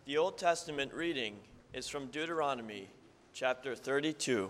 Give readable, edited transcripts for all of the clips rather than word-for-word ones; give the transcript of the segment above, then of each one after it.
The Old Testament reading is from Deuteronomy chapter 32.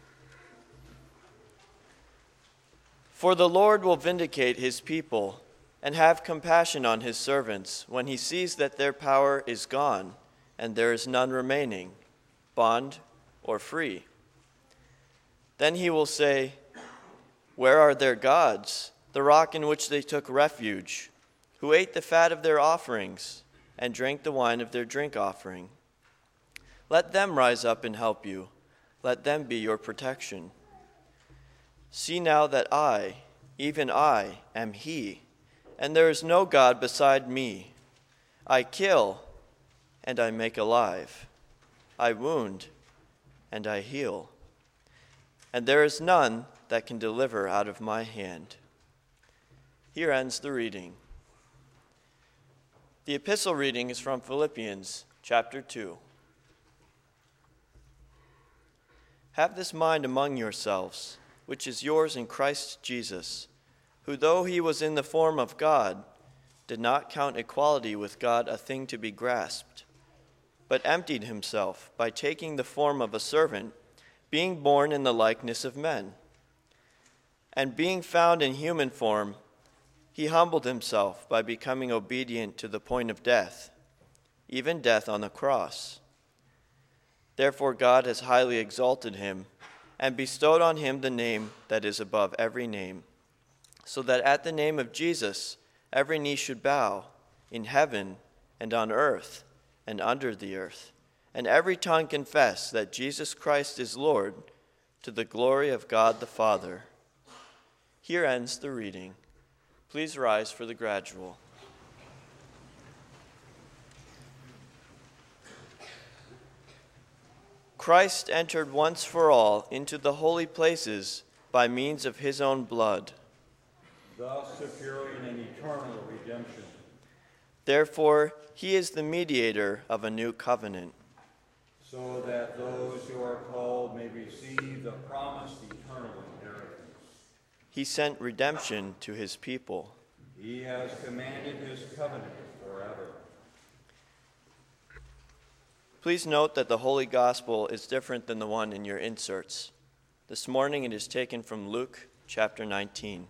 For the Lord will vindicate his people and have compassion on his servants when he sees that their power is gone and there is none remaining, bond or free. Then he will say, "Where are their gods, the rock in which they took refuge, who ate the fat of their offerings and drank the wine of their drink offering? Let them rise up and help you. Let them be your protection. See now that I, even I, am he, and there is no God beside me. I kill, and I make alive. I wound, and I heal. And there is none that can deliver out of my hand." Here ends the reading. The epistle reading is from Philippians chapter 2. Have this mind among yourselves, which is yours in Christ Jesus, who though he was in the form of God, did not count equality with God a thing to be grasped, but emptied himself by taking the form of a servant, being born in the likeness of men. And being found in human form, he humbled himself by becoming obedient to the point of death, even death on the cross. Therefore God has highly exalted him and bestowed on him the name that is above every name, so that at the name of Jesus every knee should bow, in heaven and on earth and under the earth, and every tongue confess that Jesus Christ is Lord, to the glory of God the Father. Here ends the reading. Please rise for the gradual. Christ entered once for all into the holy places by means of his own blood, thus securing an eternal redemption. Therefore, he is the mediator of a new covenant, so that those who are called may receive the promised eternal inheritance. He sent redemption to his people. He has commanded his covenant forever. Please note that the Holy Gospel is different than the one in your inserts. This morning it is taken from Luke chapter 19.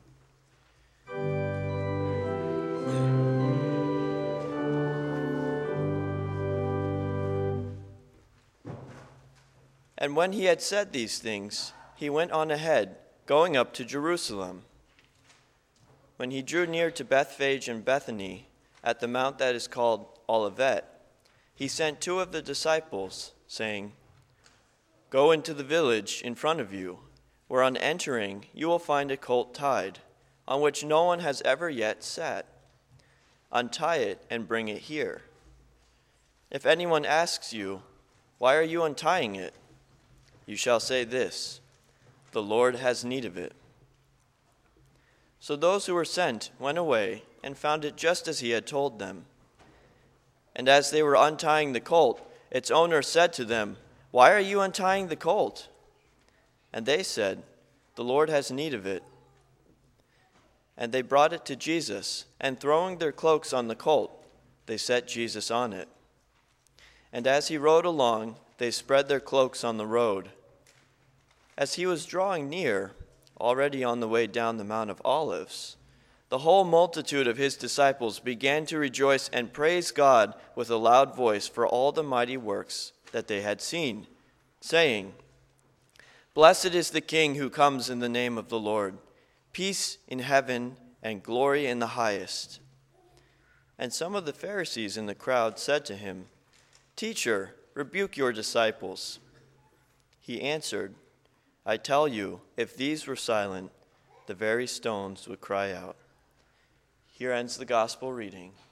And when he had said these things, he went on ahead, going up to Jerusalem. When he drew near to Bethphage and Bethany, at the mount that is called Olivet, he sent two of the disciples, saying, "Go into the village in front of you, where on entering you will find a colt tied, on which no one has ever yet sat. Untie it and bring it here. If anyone asks you, 'Why are you untying it?' you shall say this, 'The Lord has need of it.'" So those who were sent went away and found it just as he had told them. And as they were untying the colt, its owner said to them, "Why are you untying the colt?" And they said, "The Lord has need of it." And they brought it to Jesus, and throwing their cloaks on the colt, they set Jesus on it. And as he rode along, they spread their cloaks on the road. As he was drawing near, already on the way down the Mount of Olives, the whole multitude of his disciples began to rejoice and praise God with a loud voice for all the mighty works that they had seen, saying, "Blessed is the King who comes in the name of the Lord, peace in heaven and glory in the highest." And some of the Pharisees in the crowd said to him, "Teacher, rebuke your disciples." He answered, "I tell you, if these were silent, the very stones would cry out." Here ends the gospel reading.